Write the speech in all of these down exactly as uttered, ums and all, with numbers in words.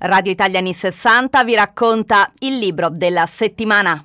Radio Italia anni sessanta vi racconta il libro della settimana.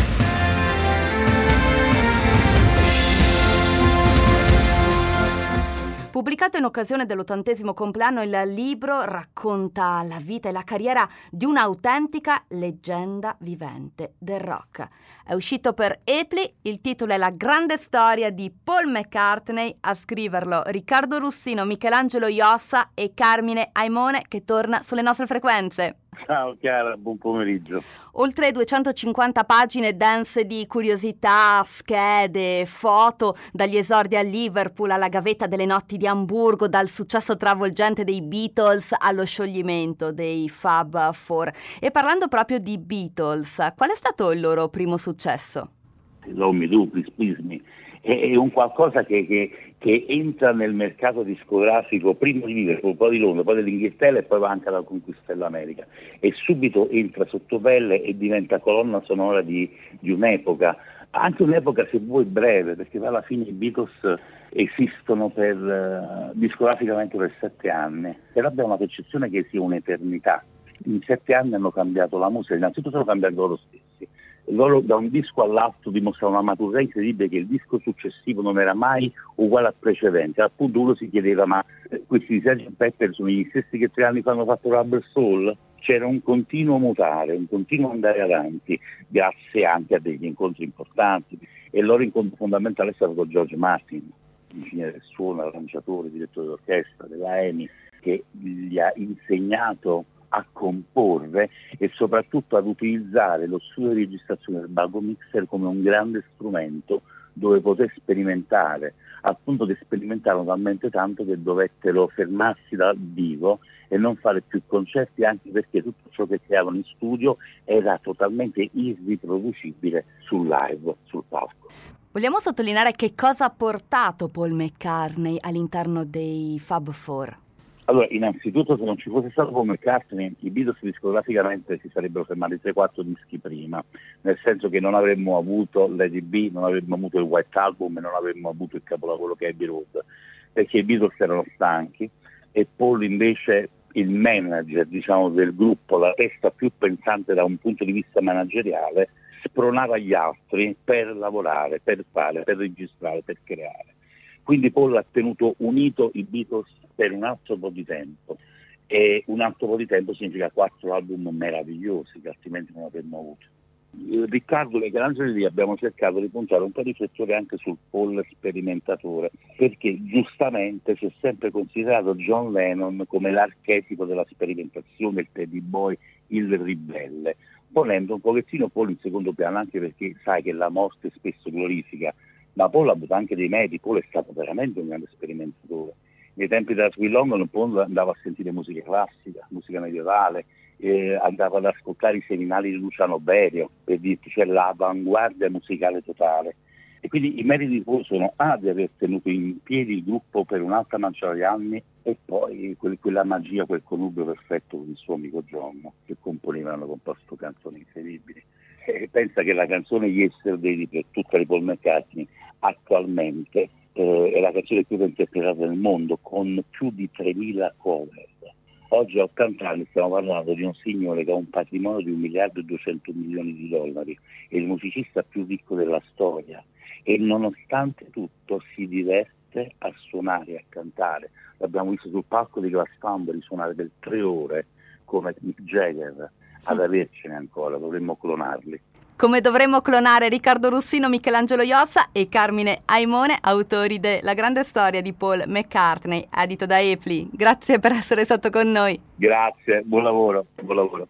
Pubblicato in occasione dell'ottantesimo compleanno, il libro racconta la vita e la carriera di un'autentica leggenda vivente del rock. È uscito per Epli, il titolo è La grande storia di Paul McCartney, a scriverlo Riccardo Russino, Michelangelo Iossa e Carmine Aimone, che torna sulle nostre frequenze. Ciao Chiara, buon pomeriggio. Oltre duecentocinquanta pagine dense di curiosità, schede, foto, dagli esordi a Liverpool alla gavetta delle notti di Amburgo, dal successo travolgente dei Beatles allo scioglimento dei Fab Four. E parlando proprio di Beatles, qual è stato il loro primo successo? L'Ommi Dupli, Squismi, è un qualcosa che, che, che entra nel mercato discografico prima di Liverpool, poi di Londra, poi dell'Inghilterra e poi va anche alla conquista dell'America, e subito entra sotto pelle e diventa colonna sonora di, di un'epoca, anche un'epoca se vuoi breve, perché alla fine i Beatles esistono per, uh, discograficamente per sette anni, però abbiamo la percezione che sia un'eternità. In sette anni hanno cambiato la musica, innanzitutto sono cambiati loro stessi. Loro da un disco all'altro dimostrano una maturità incredibile, che il disco successivo non era mai uguale al precedente. Al punto uno si chiedeva: ma eh, questi di sergeant Pepper sono gli stessi che tre anni fa hanno fatto Rubber Soul? C'era un continuo mutare, un continuo andare avanti, grazie anche a degli incontri importanti. E il loro incontro fondamentale è stato con George Martin, ingegnere del suono, arrangiatore, direttore d'orchestra della EMI, che gli ha insegnato a comporre e soprattutto ad utilizzare lo studio di registrazione del Bago Mixer come un grande strumento dove poter sperimentare, al punto di sperimentare talmente tanto che dovettero fermarsi dal vivo e non fare più concerti, anche perché tutto ciò che creavano in studio era totalmente irriproducibile sul live, sul palco. Vogliamo sottolineare che cosa ha portato Paul McCartney all'interno dei Fab Four? Allora, innanzitutto, se non ci fosse stato Paul McCartney, i Beatles discograficamente si sarebbero fermati tre quattro dischi prima, nel senso che non avremmo avuto Lady B, non avremmo avuto il White Album e non avremmo avuto il capolavoro che è Abbey Road, perché i Beatles erano stanchi e Paul invece, il manager, diciamo, del gruppo, la testa più pensante da un punto di vista manageriale, spronava gli altri per lavorare, per fare, per registrare, per creare. Quindi Paul ha tenuto unito i Beatles per un altro po' di tempo, e un altro po' di tempo significa quattro album meravigliosi che altrimenti non avremmo avuto. Riccardo e Michelangelo lì abbiamo cercato di puntare un po' di riflettere anche sul Paul sperimentatore, perché giustamente si è sempre considerato John Lennon come l'archetipo della sperimentazione, il teddy boy, il ribelle, ponendo un pochettino Paul in secondo piano, anche perché sai che la morte spesso glorifica, ma Paul ha avuto anche dei meriti. Paul è stato veramente un grande sperimentatore. Nei tempi della Sweet London Paul andava a sentire musica classica, musica medievale, eh, andava ad ascoltare i seminali di Luciano Berio, per dirti, c'è l'avanguardia musicale totale. E quindi i meriti di Paul sono A, di aver tenuto in piedi il gruppo per un'altra manciata di anni, e poi quel, quella magia, quel connubio perfetto con il suo amico John, che componevano, hanno composto canzoni incredibili. E pensa che la canzone Yesterday per tutta di Paul McCartney attualmente eh, è la canzone più interpretata nel mondo, con più di tremila cover. Oggi a ottanta anni stiamo parlando di un signore che ha un patrimonio di un miliardo e duecento milioni di dollari, è il musicista più ricco della storia, e nonostante tutto si diverte a suonare e a cantare. L'abbiamo visto sul palco di Glastonbury suonare per tre ore come Mick Jagger. Ad avercene ancora, dovremmo clonarli. Come dovremmo clonare Riccardo Russino, Michelangelo Iossa e Carmine Aimone, autori de La grande storia di Paul McCartney, edito da Epli. Grazie per essere stato con noi. Grazie, buon lavoro, buon lavoro.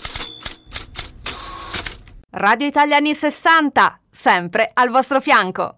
Radio Italia anni sessanta, sempre al vostro fianco.